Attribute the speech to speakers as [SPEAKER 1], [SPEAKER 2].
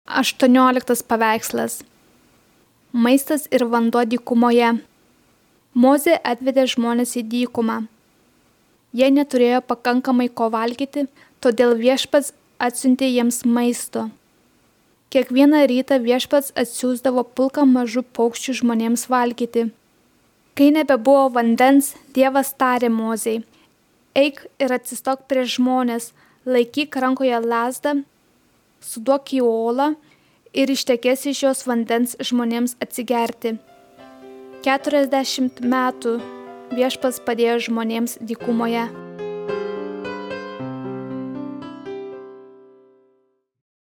[SPEAKER 1] 18 paveikslas. Maistas ir vanduo dykumoje. Mozė atvedė žmones į dykumą. Jie neturėjo pakankamai ko valgyti, todėl Viešpats atsiuntė jiems maisto. Kiekvieną rytą Viešpats atsiųsdavo pulką mažų paukščių žmonėms valgyti. Kai nebebuvo vandens, Dievas tarė Mozei: eik ir atsistok prieš žmones, laikyk rankoje lazdą, suduok į olą ir ištekės iš jos vandens žmonėms atsigerti. 40 metų Viešpats padėjo žmonėms dykumoje.